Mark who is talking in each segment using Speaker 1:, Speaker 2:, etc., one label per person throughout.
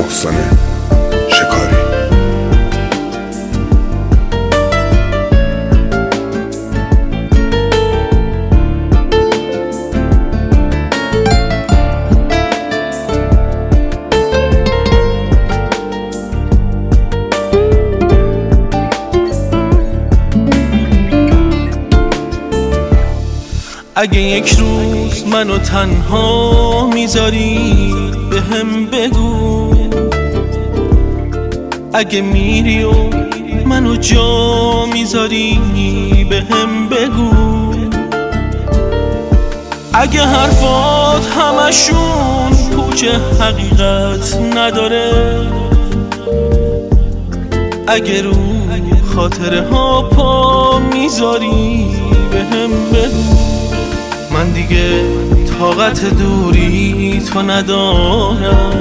Speaker 1: محسن شکاری.
Speaker 2: اگه یک روز منو تنها میذاری بهم بگو، اگه میری و منو جا میذاری بهم بگو، اگه حرفات همشون پوچ حقیقت نداره، اگه رو خاطره ها پا میذاری بهم بگو. من دیگه طاقت دوری تو ندارم،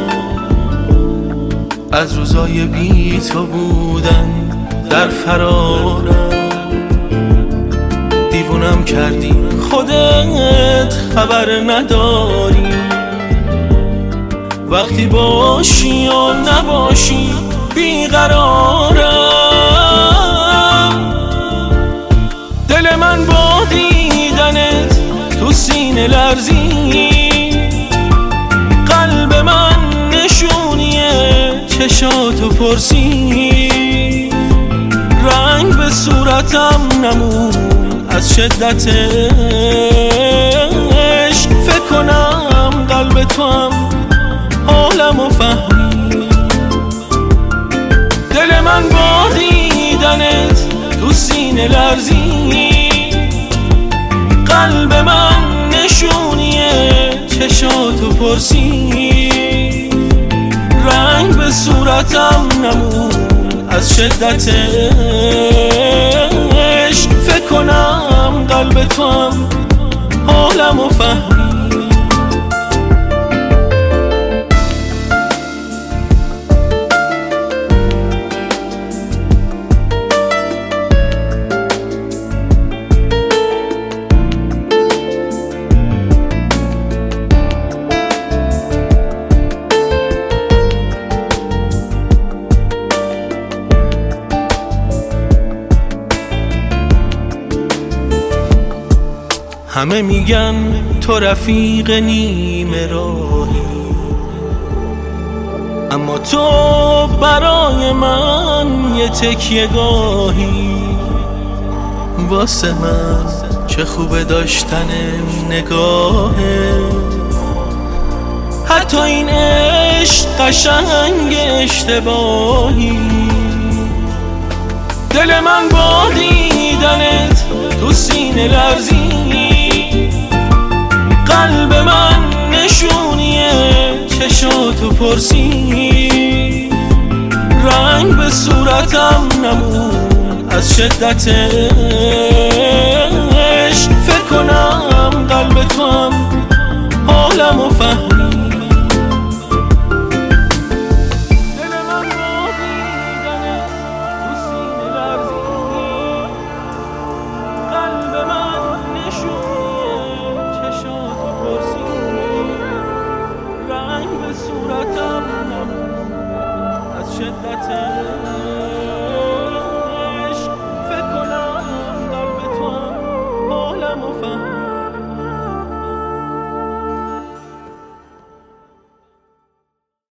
Speaker 2: از روزای بی تو بودن در فرارم. دیوونم کردی خودت خبر نداری، وقتی باشی یا نباشی بیقرارم. دل من با دیدنت تو سینه لرزی، قلب من نشونیه چشاتو پرسی، رنگ به صورتم نمون از شدت عشق. فکر کنم قلب تو هم حالمو فهمی، دل من با دیدنت تو سینه لرزی، قلب من نشونیه چشاتو پرسی، رنگ به صورتم نمون از شدت عشق. فکر کنم قلب تو هم حالمو فهمی. همه میگن تو رفیق نیمه راهی، اما تو برای من یه تکیه گاهی. واسه من چه خوبه داشتن نگاهه، حتی این عشق قشنگ اشتباهی. دل من با دیدنت تو سینه لرزی، قلب من نشونیه چشاتو پرسی، رنگ به صورتم نمون از شدت عشق. فکر کنم قلب تو هم حالمو فهمی. صورتم از شدت